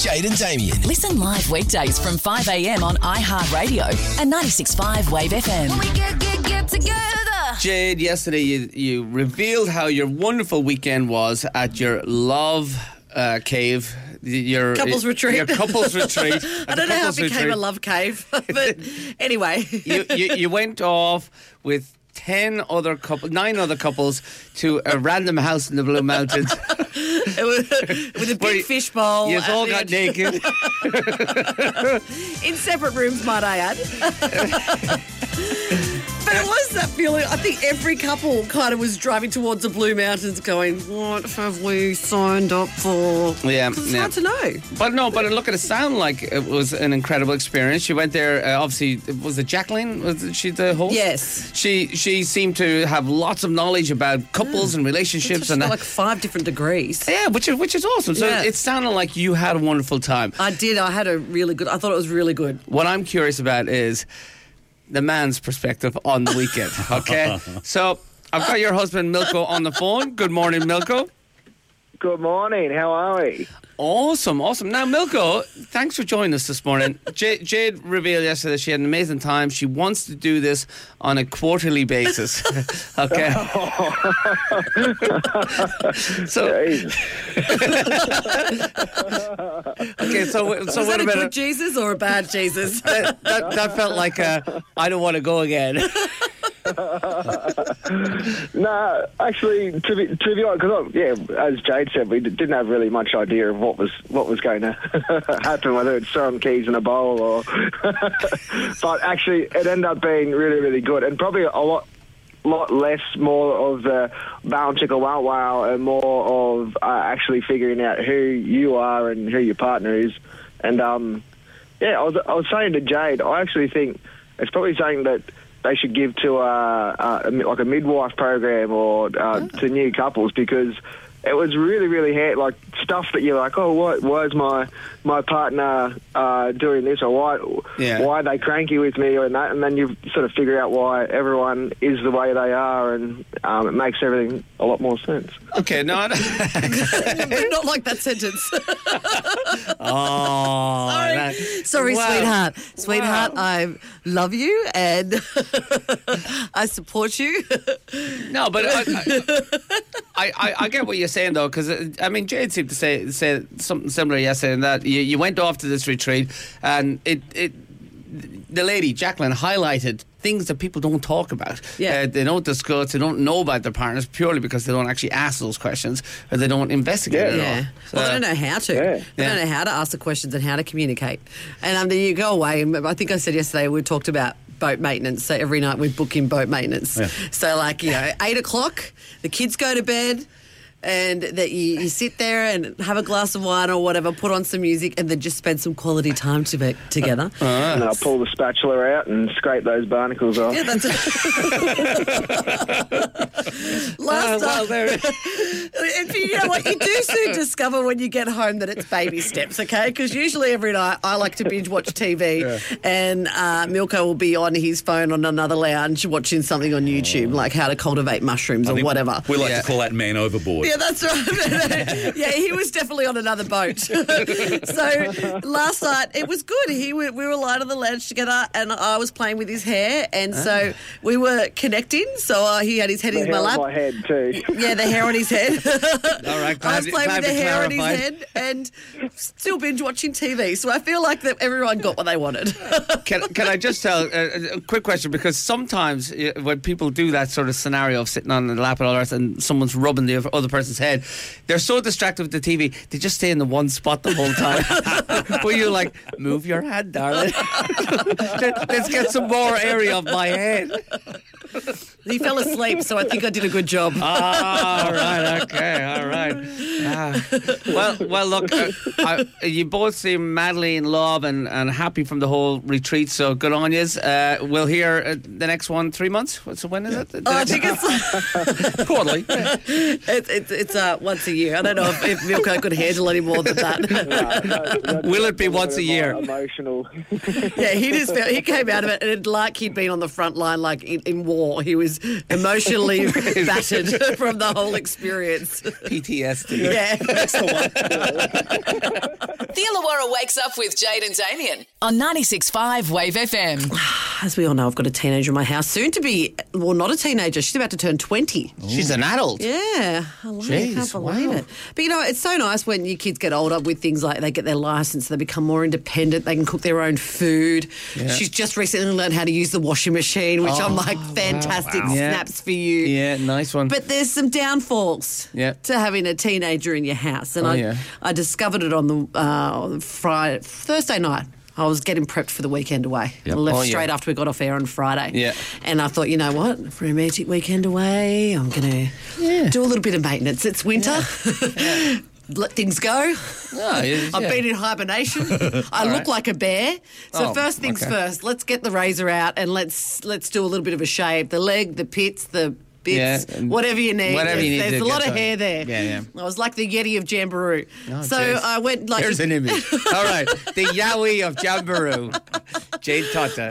Jade and Damien. Listen live weekdays from 5 a.m. on iHeartRadio and 96.5 Wave FM. When we get together. Jade, yesterday you revealed how your wonderful weekend was at your love cave. Your couples retreat. Your couples retreat. I don't know how it became a love cave, but anyway. You went off with 9 other couples to a random house in the Blue Mountains. With a big fish bowl. You all got naked. In separate rooms, might I add. But it was that feeling. I think every couple kind of was driving towards the Blue Mountains going, what have we signed up for? Yeah. It's hard to know. But look, it sounded like it was an incredible experience. She went there, obviously, was it Jacqueline? Was she the host? Yes. She seemed to have lots of knowledge about couples and relationships. And like 5 different degrees. Yeah, which is awesome. So it sounded like you had a wonderful time. I did. I thought it was really good. What I'm curious about is the man's perspective on the weekend, okay? So I've got your husband, Milko, on the phone. Good morning, Milko. Good morning. How are we? Awesome. Now, Milko, thanks for joining us this morning. Jade revealed yesterday she had an amazing time. She wants to do this on a quarterly basis. Okay. So was what that a about good Jesus or a bad Jesus? that felt like I don't want to go again. No, actually, to be honest, because as Jade said, we didn't have really much idea of what was going to happen, whether it's throwing keys in a bowl or. But actually, it ended up being really, really good, and probably a lot more of the bow chicka wow wow and more of actually figuring out who you are and who your partner is. And I was saying to Jade, I actually think it's probably something that they should give to like a midwife program or to new couples, because it was really, really hard, like stuff that you're like, oh, why is my partner doing this, or why are they cranky with me, or that, and then you sort of figure out why everyone is the way they are, and it makes everything a lot more sense. Okay, no, not like that sentence. Sorry, wow. sweetheart. I love you and I support you. No, but I get what you're saying though, because I mean, Jade seemed to say something similar yesterday, in that you went off to this retreat and the lady Jacqueline highlighted things that people don't talk about. Yeah. They don't discuss, they don't know about their partners purely because they don't actually ask those questions, or they don't investigate it at all. So, well, they don't know how to. Yeah. They don't know how to ask the questions and how to communicate. And then you go away, and I think I said yesterday we talked about boat maintenance. So every night we book in boat maintenance. Yeah. So 8 o'clock, the kids go to bed, and that you sit there and have a glass of wine or whatever, put on some music, and then just spend some quality time together. And I'll pull the spatula out and scrape those barnacles off. Yeah, that's last time. And you know what? You do soon discover when you get home that it's baby steps, okay? Because usually every night I like to binge watch TV, and Milko will be on his phone on another lounge watching something on YouTube, like how to cultivate mushrooms or whatever. We like to call that man overboard. Yeah, that's right. Yeah, he was definitely on another boat. So last night it was good. We were lying on the lounge together, and I was playing with his hair, and so we were connecting. So he had his head in my lap. My head too. Yeah, the hair on his head. All right, I was playing with the hair on his head and still binge watching TV. So I feel like that everyone got what they wanted. Can I just tell a quick question? Because sometimes when people do that sort of scenario of sitting on the lap and all that, and someone's rubbing the other person's head, they're so distracted with the TV, they just stay in the one spot the whole time. Where you're like, move your hand, darling. Let's get some more area of my head. He fell asleep, so I think I did a good job. All right, okay, all right. Well, look, you both seem madly in love and happy from the whole retreat, so good on yous. We'll hear the next one 3 months. So when is it? I think it's quarterly. It's once a year. I don't know if Milko could handle any more than that. Will it be once a year? Emotional. Yeah, he came out of it, and like he'd been on the front line, like in war. He was is emotionally battered from the whole experience. PTSD. Yeah. That's the one. The Illawarra Wakes Up with Jade and Damien on 96.5 Wave FM. As we all know, I've got a teenager in my house, soon to be, well, not a teenager. She's about to turn 20. She's an adult. Yeah, I love it. I can't believe it. But you know, it's so nice when your kids get older with things like they get their license, they become more independent, they can cook their own food. Yeah. She's just recently learned how to use the washing machine, which I'm like, fantastic, snaps for you. Yeah, nice one. But there's some downfalls to having a teenager in your house. And I discovered it on the Thursday night. I was getting prepped for the weekend away. I left straight after we got off air on Friday. Yeah. And I thought, you know what? Romantic weekend away. I'm going to do a little bit of maintenance. It's winter. Yeah. Let things go. I've been in hibernation. I look like a bear. So first things first, let's get the razor out and let's do a little bit of a shave. The leg, the pits, the bits, whatever you need. There's a lot of hair there. Yeah. I was like the Yeti of Jamboree. Oh, so geez. I went like... Here's an image. All right. The Yowie of Jamboree. Jade Totta.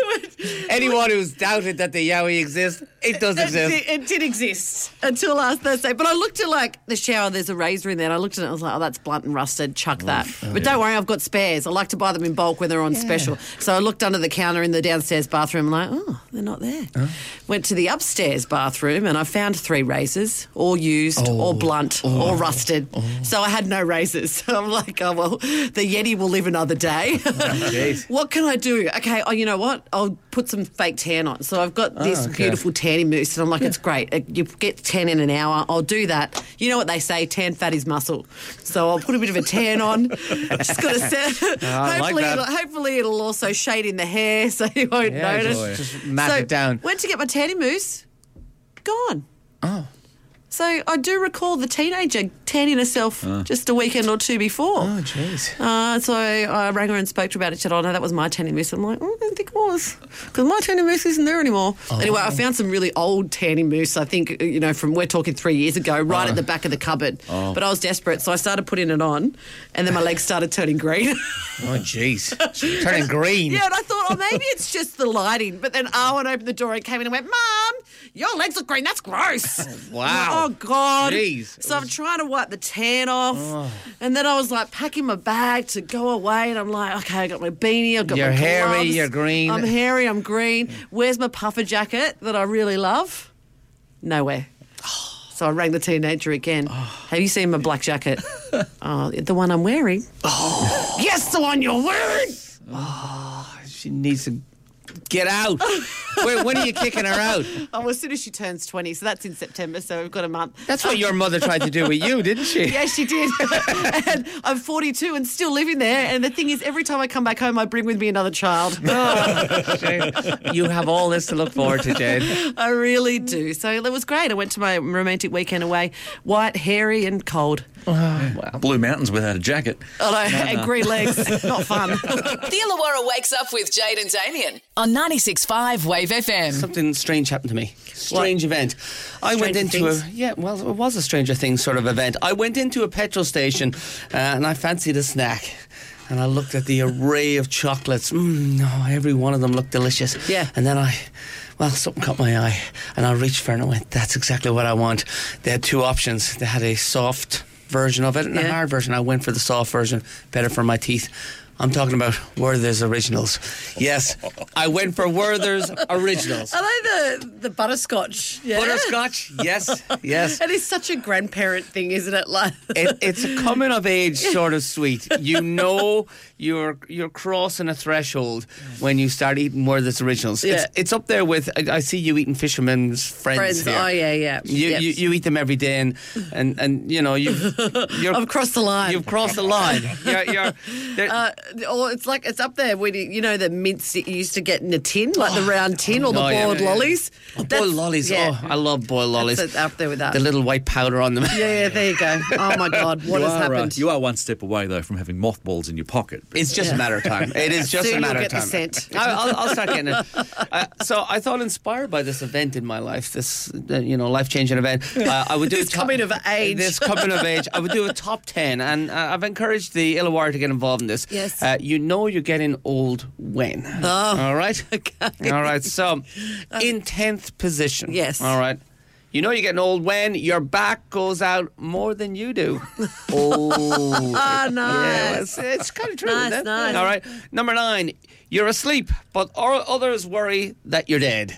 Anyone who's doubted that the Yowie exists, it does exist. It did exist until last Thursday. But I looked at like the shower, there's a razor in there, and I looked at it and I was like, oh, that's blunt and rusted, chuck that. But don't worry, I've got spares. I like to buy them in bulk when they're on special. So I looked under the counter in the downstairs bathroom, I'm like, oh, they're not there. Went to the upstairs bathroom and I found 3 razors, all used, all blunt, all rusted. So I had no razors. So I'm like, oh, well, the Yeti will live another day. What can I do? Okay, you know what? I'll put some fake tan on. So I've got this beautiful tanning mousse and I'm like, it's great. You get tan in an hour. I'll do that. You know what they say, tan fat is muscle. So I'll put a bit of a tan on. Just got to set. Hopefully it'll also shade in the hair so you won't notice. Just mat it down. Went to get my tanning mousse. Gone. Oh. So I do recall the teenager tanning herself just a weekend or two before. Oh, jeez. So I rang her and spoke to her about it. She said, oh, no, that was my tanning mousse. I'm like, oh, I don't think it was, because my tanning mousse isn't there anymore. Anyway, I found some really old tanning mousse, I think, you know, we're talking 3 years ago, right at the back of the cupboard. But I was desperate, so I started putting it on, and then my legs started turning green. Oh, jeez. Turning green. Yeah, and I thought, oh, maybe it's just the lighting. But then Arwen opened the door and came in and went, Mum, your legs look green. That's gross. Wow. Oh, God. Jeez. So I'm trying to wipe the tan off. And then I was like packing my bag to go away. And I'm like, okay, I got my beanie. I've got my gloves. You're hairy, you're green. I'm hairy, I'm green. Where's my puffer jacket that I really love? Nowhere. So I rang the teenager again. Have you seen my black jacket? The one I'm wearing. Yes, the one you're wearing. She needs to get out. When are you kicking her out? Oh, as soon as she turns 20, so that's in September, so we've got a month. That's what your mother tried to do with you, didn't she? Yeah, she did. And I'm 42 and still living there, and the thing is, every time I come back home, I bring with me another child. Jade, you have all this to look forward to, Jade. I really do. So it was great. I went to my romantic weekend away, white, hairy and cold. Wow. Blue Mountains without a jacket. Oh, no, and green legs. Not fun. The Illawarra Wakes Up with Jade and Damien on 96.5 Wave FM. Something strange happened to me. Strange event. I went into it was a Stranger Things sort of event. I went into a petrol station and I fancied a snack. And I looked at the array of chocolates. Every one of them looked delicious. Yeah. And then something caught my eye. And I reached for it and I went, that's exactly what I want. They had 2 options. They had a soft version of it and a hard version. I went for the soft version, better for my teeth. I'm talking about Werther's Originals. Yes, I went for Werther's Originals. I like the butterscotch. Yeah. Butterscotch, yes. It is such a grandparent thing, isn't it? Like it's a coming of age sort of sweet. You know you're crossing a threshold when you start eating Werther's Originals. Yeah. It's up there with, I see you eating Fisherman's Friends here. Oh, yeah. You eat them every day and you know, I've crossed the line. You've crossed the line. Or it's up there with, you know, the mints that you used to get in a tin, like the round tin or the boiled lollies. Boiled lollies. Yeah. I love boiled lollies. That's up there with that. The little white powder on them. Yeah, there you go. Oh, my God, what has happened? You are one step away, though, from having mothballs in your pocket. It's just a matter of time. It is just Soon a matter you'll of get time. the scent. I'll start getting it. So I thought, inspired by this event in my life, this life-changing event, I would do This coming of age. This coming of age, I would do a top 10, and I've encouraged the Illawarra to get involved in this. Yes. Yes. You know you're getting old when. All right? Okay. All right, so in 10th position. Yes. All right. You know you're getting old when your back goes out more than you do. Oh, Yeah, nice. it's kind of true. Nice, isn't it? nice. All right. Number 9. You're asleep, but others worry that you're dead.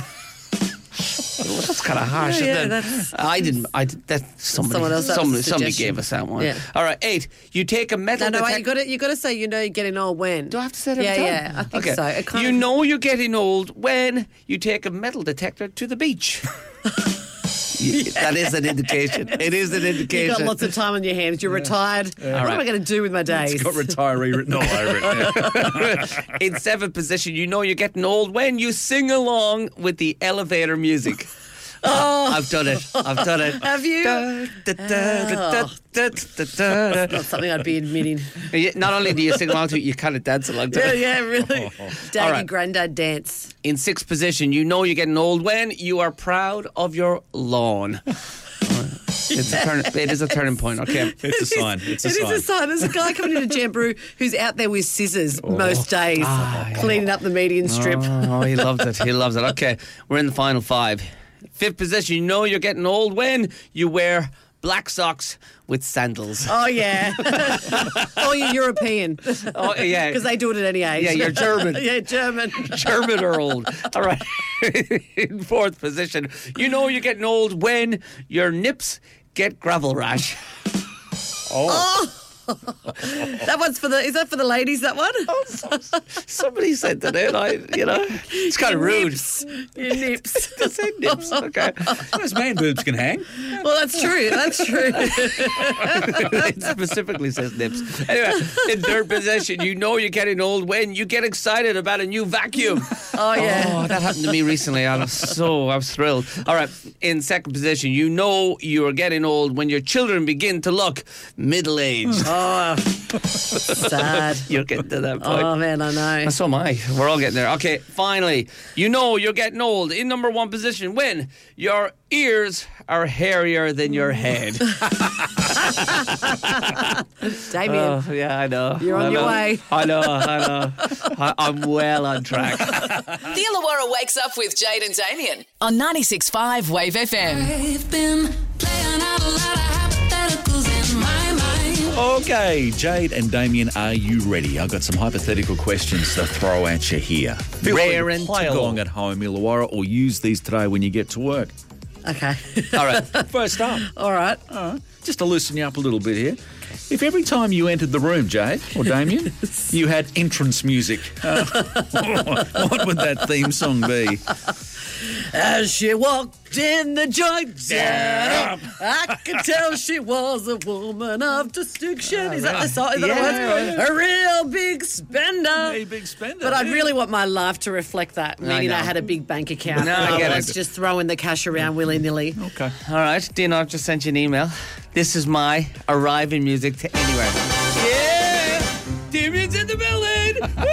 That's kind of harsh, Yeah, isn't it? that's- I didn't. That's somebody. Someone else, that was a Somebody suggestion. gave us that one. Yeah. All right. 8. You take a metal No, wait, detector. you got to say, you know, you're getting old when. Do I have to say it every Yeah, time? yeah, I think Okay. so. It kind You of- know you're getting old when you take a metal detector to the beach. That is an indication. It is an indication. You've got lots of time on your hands. You're retired. What am I right. going to do with my days? It's got retiree written all over it. Yeah. In 7th position, you know you're getting old when you sing along with the elevator music. I've done it. Have you? Not something I'd be admitting. Not only do you sing along to it, you kind of dance along to Yeah, it. yeah, really. Dad All right. and granddad dance. In 6th position, you know you're getting old when you are proud of your lawn. It is a turning point, okay? It's a sign. It's a It sign. is a sign. There's a guy coming into Jamboree who's out there with scissors most days, cleaning up the median strip. Oh, he loved it. He loves it. Okay, we're in the final 5. 5th position, you know you're getting old when you wear black socks with sandals. Oh, yeah. Oh, you're European. Oh, yeah. Because they do it at any age. Yeah, you're German. Yeah, German. German or old. All right. In 4th position, you know you're getting old when your nips get gravel rash. That one's for the. Is that for the ladies? That one? Somebody said that in. It's kind of rude. Your nips. They say nips. Okay. Those man boobs can hang. Well, that's true. That's true. It specifically says nips. Anyway, in 3rd position, you know you're getting old when you get excited about a new vacuum. Oh yeah. Oh, that happened to me recently. I was thrilled. All right, in 2nd position, you know you are getting old when your children begin to look middle-aged. Oh, sad. You're getting to that point. Oh man, I know. And so am I. We're all getting there. Okay, finally, you know you're getting old in number 1 position when your ears are hairier than your head. Damien. Oh, yeah, I know. You're on your way. I know. I'm well on track. The Illawarra Wakes Up with Jade and Damien on 96.5 Wave FM. I've been playing out a lot of hypotheticals in my mind. Okay, Jade and Damien, are you ready? I've got some hypothetical questions to throw at you here. Feel Rare free to and play tall. along at home, Illawarra, or use these today when you get to work. Okay. All right. First up, All right. just to loosen you up a little bit here. If every time you entered the room, Jade or Damien, you had entrance music, what would that theme song be? As she walked in the joint, I could tell she was a woman of distinction. Is that the song? Is that Yeah. the words? A real big spender. Hey, big spender. But I'd really want my life to reflect that, meaning know. I had a big bank account. No, and I get was it. just throwing the cash around willy-nilly. Okay. All right, Dino, I've just sent you an email. This is my arriving music to anywhere. Yeah! Damien's in the building! Woo!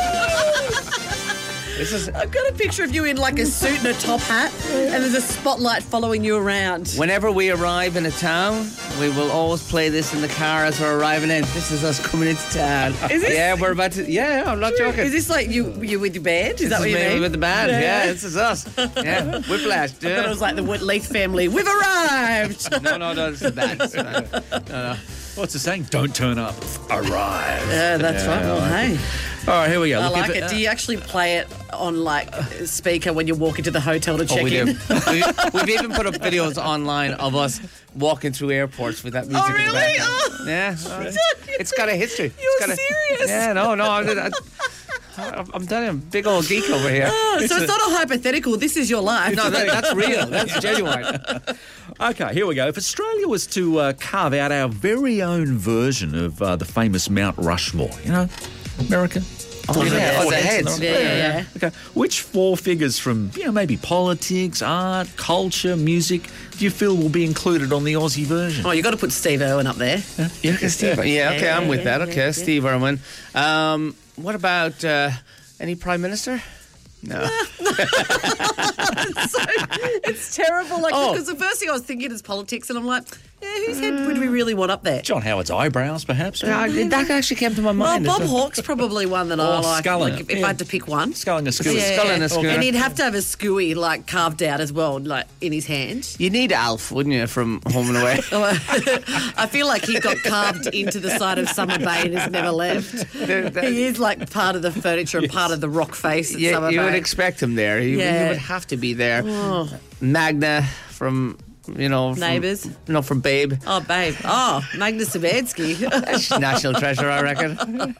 This is... I've got a picture of you in like a suit and a top hat, and there's a spotlight following you around. Whenever we arrive in a town, we will always play this in the car as we're arriving in. This is us coming into town. Is this- Yeah, we're about to... Yeah, I'm not joking. Is this like you with your band? Is that what you This is mean? with the band. Yeah, this is us. Yeah, Whiplash. I thought it Yeah. was like the Leith family. We've arrived. No, this is bad. This is bad. What's the saying? Don't turn up. Arrive. Yeah, that's right. Well, hey, All right, here we go. I Look, like if it. Do you actually play it on like speaker when you walk into the hotel to check Oh, we in? do. We've even put up videos online of us walking through airports with that music. Oh, in the really? background. Oh. Yeah. It's got a history. You're It's got serious? Yeah, no. I'm telling you, I'm a big old geek over here. Oh, so it's not a hypothetical. This is your life. No, that's real. That's genuine. Okay, here we go. If Australia was to carve out our very own version of the famous Mount Rushmore, you know, America. Oh, yeah. Oh, the heads. Yeah. Okay, which 4 figures from, maybe politics, art, culture, music, do you feel will be included on the Aussie version? Oh, you got to put Steve Irwin up there. Yeah, Steve. Yeah, okay, I'm with that. Okay, Steve Irwin. What about any prime minister? No. It's terrible. Like, Oh. because the first thing I was thinking is politics, and I'm like, Whose head would we really want up there? John Howard's eyebrows, perhaps. That actually came to my Well, mind. Bob Hawke's probably one that I like. Sculling. Like, if I had to pick one. Sculling a skewer. Sculling a skewer. And he'd have to have a skewy like carved out as well, like in his hand. You need Alf, wouldn't you, from Home and Away? I feel like he got carved into the side of Summer Bay and has never left. He is like part of the furniture and part of the rock face at Summer You Bay. would expect him there. He would have to be there. Magna from, Neighbours. From Babe. Oh, Babe. Oh, Magnus Sabansky. That's national treasure, I reckon.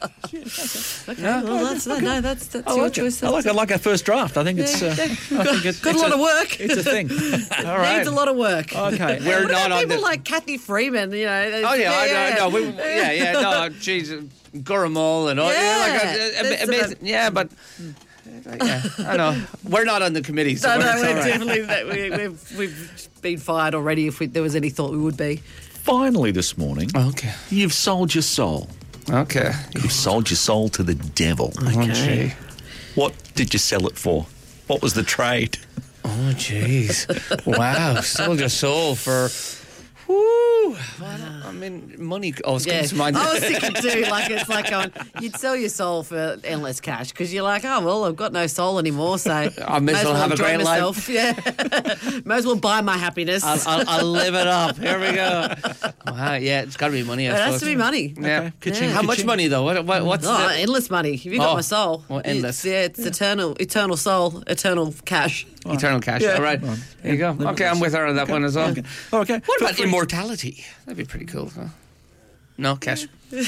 Well, that's your choice. I like our first draft. I think it's Got a lot of work. It's a thing. All right. Needs a lot of work. Okay. We're What not about on people the... like Kathy Freeman, Oh, yeah, I know. No, jeez. Gurumol and all. Yeah. Amazing. Yeah, but... Yeah, I know. We're not on the committee, so No, it's we're all right. definitely we've been fired already if there was any thought we would be. Finally this morning, Okay. you've sold your soul. Okay. You've sold your soul to the devil. Okay. What did you sell it for? What was the trade? Oh, jeez. Wow. Sold your soul for... Woo. I mean, money... Oh, it's Yeah, comes to mind. I was thinking too. Like it's like going, you'd sell your soul for endless cash because you're like, oh well, I've got no soul anymore, so I may as well have a enjoy great life. myself. Yeah, may as well buy my happiness. I'll live it up. Here we go. Wow, yeah, it's got to be money. I It has suppose. to be money. Yeah. Ka-ching, How much money though? What's Oh, the... endless money. If you got Oh, my soul, well, endless. It's eternal soul, eternal cash. Eternal cash. Yeah. All right. There you go. Okay, I'm with her on that one as well. Okay. What Feel about free- immortality? That'd be pretty cool. Huh? No, cash. But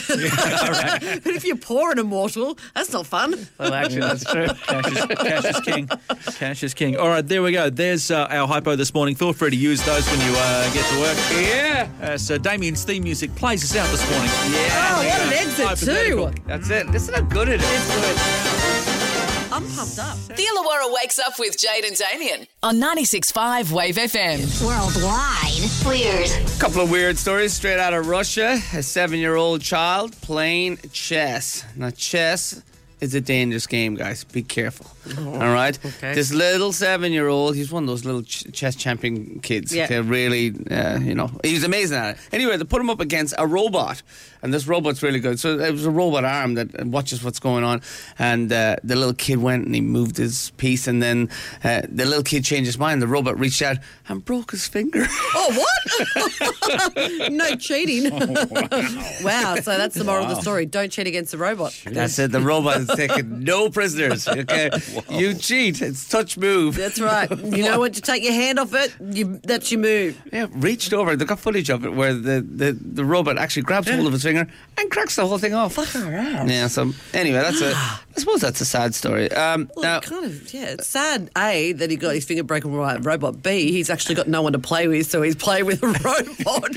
if you're poor and immortal, that's not fun. Well, actually, that's true. Cash is king. Cash is king. All right, there we go. There's our hypo this morning. Feel free to use those when you get to work. Yeah. So Damien's theme music plays us out this morning. Yeah. Oh, what an exit too. That's it. Listen how good it is. I'm pumped up. The Illawarra wakes up with Jade and Damien on 96.5 Wave FM. Worldwide. Weird. Couple of weird stories straight out of Russia. A 7-year-old child playing chess. Now, chess is a dangerous game, guys. Be careful. All right? okay. This little 7-year-old, he's one of those little chess champion kids. Yeah. Okay, really, he's amazing at it. Anyway, they put him up against a robot. And this robot's really good. So it was a robot arm that watches what's going on. And the little kid went and he moved his piece. And then the little kid changed his mind. The robot reached out and broke his finger. Oh, what? No cheating. Wow. So that's the moral of the story. Don't cheat against the robot. That's it. The robot is taking no prisoners. Okay, you cheat. It's touch move. That's right. You know when to take your hand off it, that's your move. Yeah, reached over. They got footage of it where the robot actually grabs hold of his finger and cracks the whole thing off. Yeah. So anyway, that's a. I suppose that's a sad story. Well, Now, kind of, yeah. It's sad, A, that he got his finger broken by a robot. B, he's actually got no one to play with, so he's playing with a robot.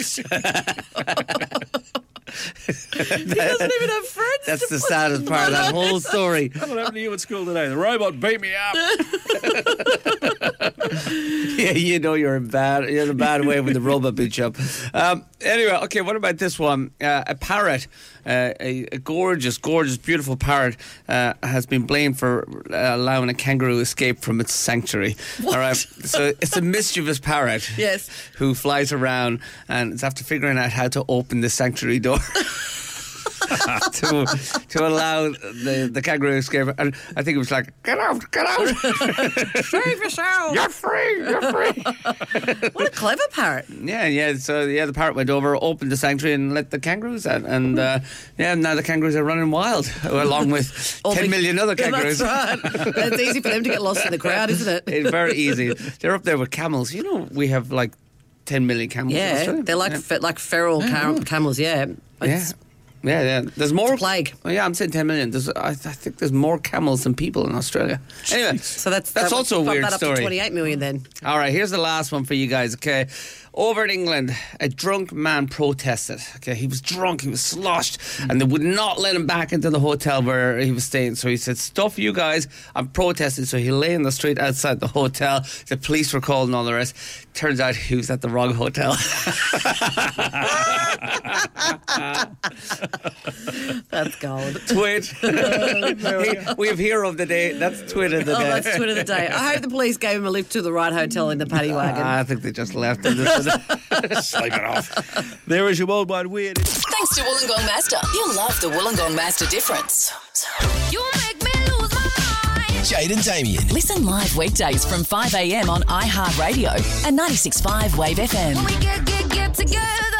He doesn't even have friends. that's to the play saddest part of that whole story. What happened to you at school today? The robot beat me up. Yeah, you know you're in a bad way when the robot beats you up. Anyway, okay, what about this one? A parrot, a gorgeous, beautiful parrot has been blamed for allowing a kangaroo escape from its sanctuary. What? All right, so it's a mischievous parrot. Yes. Who flies around and it's after figuring out how to open the sanctuary door. to allow the kangaroo escape, and I think it was like, get out, Save yourself. you're free. What a clever parrot. Yeah. So the parrot went over, opened the sanctuary, and let the kangaroos out. And now the kangaroos are running wild, along with 10 million other kangaroos. That's right. It's easy for them to get lost in the crowd, isn't it? It's very easy. They're up there with camels. You know, we have like 10 million camels. in Yeah, Australia. they're like feral camels. Yeah. It's- Yeah. There's more. It's a plague. Oh, yeah, I'm saying 10 million. I think there's more camels than people in Australia. Anyway, So that's also a bump weird that up story. to 28 million then. All right, here's the last one for you guys, okay? Over in England, a drunk man protested. Okay, he was drunk, he was sloshed, and they would not let him back into the hotel where he was staying. So he said, stuff you guys, I'm protesting. So he lay in the street outside the hotel. The police were called and all the rest. Turns out he was at the wrong hotel. That's gold. Twit. We have hero of the day. That's twit of the Oh, day. that's Twitter of the day. I hope the police gave him a lift to the right hotel in the paddy wagon. I think they just left him. Sleep it off. There is your worldwide weird. Thanks to Wollongong Master. You'll love the Wollongong Master difference. You make me lose my mind. Jade and Damien. Listen live weekdays from 5 a.m. on iHeartRadio and 96.5 Wave FM. When we get together.